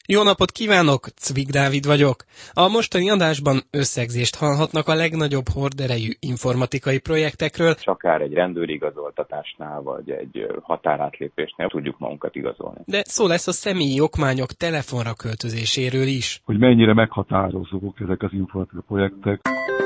Jó napot kívánok, Cvik Dávid vagyok. A mostani adásban összegzést hallhatnak a legnagyobb horderejű informatikai projektekről. Akár egy rendőri igazoltatásnál, vagy egy határátlépésnél tudjuk magunkat igazolni. De szó lesz a személyi okmányok telefonra költözéséről is. Hogy mennyire meghatározók ezek az informatikai projektek.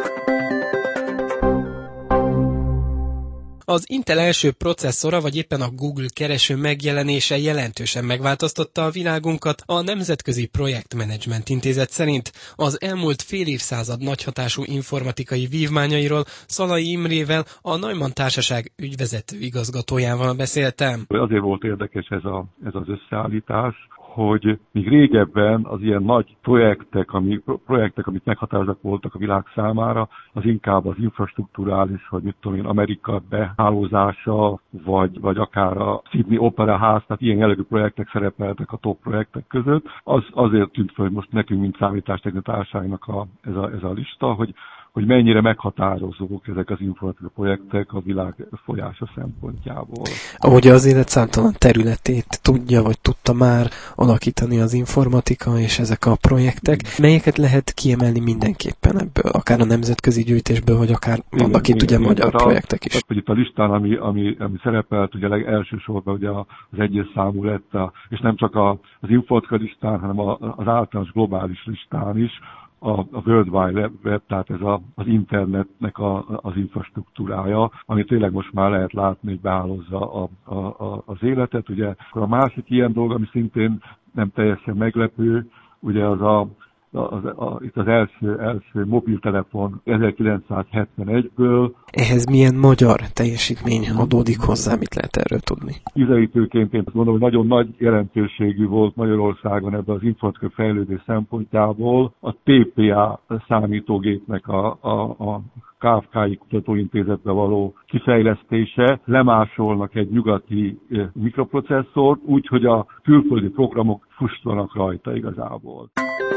Az Intel első processzora, vagy éppen a Google kereső megjelenése jelentősen megváltoztatta a világunkat. A Nemzetközi Projektmenedzsment Intézet szerint az elmúlt fél évszázad nagyhatású informatikai vívmányairól Szalai Imrével, a Neumann Társaság ügyvezető igazgatójával beszéltem. Azért volt érdekes ez az összeállítás, hogy még régebben az ilyen nagy projektek, amik meghatározóak voltak a világ számára, az inkább az infrastrukturális, vagy mit tudom én, Amerika behálózása, vagy akár a Sydney Opera House, tehát ilyen jellegű projektek szerepeltek a top projektek között. Azért tűnt fel, hogy most nekünk, mint számítástechnikai társaságnak ez a lista, hogy mennyire meghatározók ezek az informatikai projektek a világ folyása szempontjából. Ahogy az élet számtalan területét tudja, vagy tudta már alakítani az informatika és ezek a projektek, melyeket lehet kiemelni mindenképpen ebből, akár a nemzetközi gyűjtésből, vagy akár vannak itt ugye magyar projektek is. Hogy itt a listán, ami szerepelt, ugye elsősorban ugye az egyes számú lett, és nem csak az informatika listán, hanem az általános globális listán is, a World Wide Web, tehát ez az internetnek az infrastruktúrája, ami tényleg most már lehet látni, hogy beállozza az életet. Ugye akkor a másik ilyen dolog, ami szintén nem teljesen meglepő, ugye itt az első mobiltelefon 1971-ből. Ehhez milyen magyar teljesítmény adódik hozzá, mit lehet erről tudni? Ízelítőként én azt mondom, hogy nagyon nagy jelentőségű volt Magyarországon ebben az informatikai fejlődés szempontjából a TPA számítógépnek a KFK-i Kutatóintézetbe való kifejlesztése. Lemásolnak egy nyugati mikroprocesszort, úgyhogy a külföldi programok fustanak rajta igazából.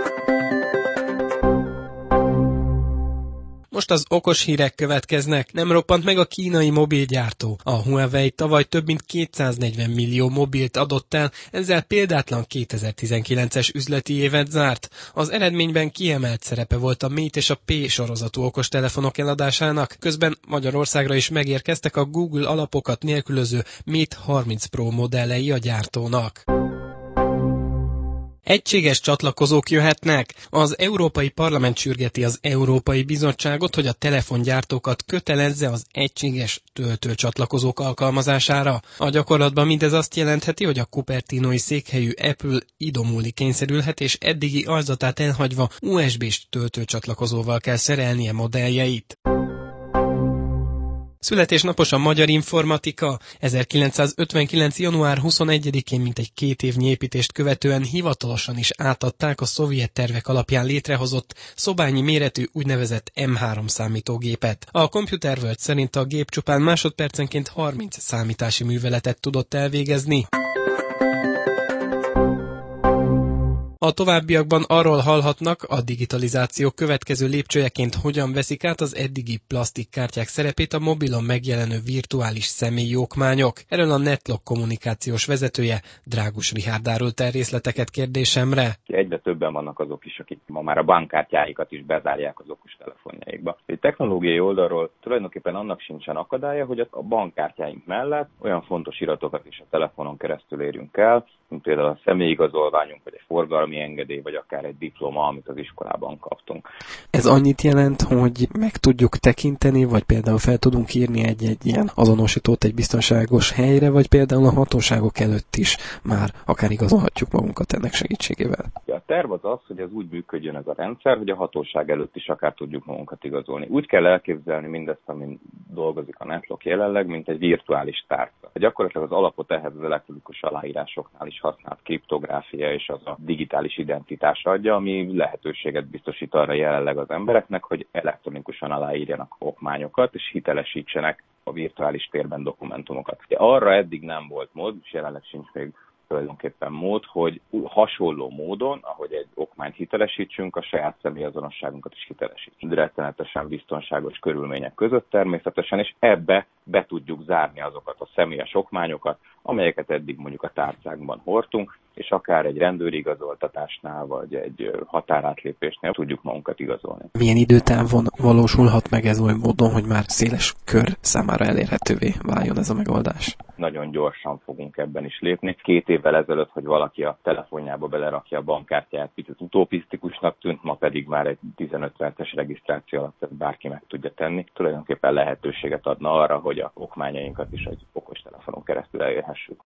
Most az okos hírek következnek. Nem roppant meg a kínai mobilgyártó. A Huawei tavaly több mint 240 millió mobilt adott el, ezzel példátlan 2019-es üzleti évet zárt. Az eredményben kiemelt szerepe volt a Mate és a P sorozatú okostelefonok eladásának, közben Magyarországra is megérkeztek a Google alapokat nélkülöző Mate 30 Pro modellei a gyártónak. Egységes csatlakozók jöhetnek. Az Európai Parlament sürgeti az Európai Bizottságot, hogy a telefongyártókat kötelezze az egységes töltőcsatlakozók alkalmazására. A gyakorlatban mindez azt jelentheti, hogy a cupertinói székhelyű Apple idomulni kényszerülhet, és eddigi arcatát elhagyva USB-s töltőcsatlakozóval kell szerelnie modelljeit. Születésnapos a magyar informatika. 1959. január 21-én mintegy 2 évnyi építést követően hivatalosan is átadták a szovjet tervek alapján létrehozott szobányi méretű úgynevezett M3 számítógépet. A Computer World szerint a gép csupán másodpercenként 30 számítási műveletet tudott elvégezni. A továbbiakban arról hallhatnak, a digitalizáció következő lépcsőjeként hogyan veszik át az eddigi plastikkártyák szerepét a mobilon megjelenő virtuális személyi okmányok. Erről a Netlock kommunikációs vezetője, Drágus Richárd árult el részleteket kérdésemre. Egyre többen vannak azok is, akik ma már a bankkártyáikat is bezárják az okostelefonjaikba. Egy technológiai oldalról tulajdonképpen annak sincsen akadálya, hogy a bankkártyáink mellett olyan fontos iratokat is a telefonon keresztül érjünk el, mint például a személyigazolványunk, vagy egy forgalmi engedély, vagy akár egy diploma, amit az iskolában kaptunk. Ez annyit jelent, hogy meg tudjuk tekinteni, vagy például fel tudunk írni egy ilyen azonosítót egy biztonságos helyre, vagy például a hatóságok előtt is már akár igazolhatjuk magunkat ennek segítségével. A terv az, hogy ez úgy működjön ez a rendszer, hogy a hatóság előtt is akár tudjuk magunkat igazolni. Úgy kell elképzelni mindezt, amin dolgozik a Netlock jelenleg, mint egy virtuális tárca. Gyakorlatilag az alapot ehhez az elektronikus aláírásoknál is használt kriptográfia és az a digitális identitás adja, ami lehetőséget biztosít arra jelenleg az embereknek, hogy elektronikusan aláírjanak okmányokat és hitelesítsenek a virtuális térben dokumentumokat. Arra eddig nem volt mód, és jelenleg sincs még tulajdonképpen mód, hogy hasonló módon, ahogy egy okmányt hitelesítsünk, a saját személyazonosságunkat is hitelesítsünk. Rettenetesen biztonságos körülmények között természetesen, és ebbe be tudjuk zárni azokat a személyes okmányokat, amelyeket eddig mondjuk a tárcánkban hordtunk, és akár egy rendőri igazoltatásnál, vagy egy határátlépésnél tudjuk magunkat igazolni. Milyen időtávon valósulhat meg ez oly módon, hogy már széles kör számára elérhetővé váljon ez a megoldás? Nagyon gyorsan fogunk ebben is lépni. 2 évvel ezelőtt, hogy valaki a telefonjába belerakja a bankkártyáját, picit utopisztikusnak tűnt, ma pedig már egy 15 perces regisztráció alatt ezt bárki meg tudja tenni. Tulajdonképpen lehetőséget adna arra, hogy a okmányainkat is egy okostelefonon keresztül elérhessük.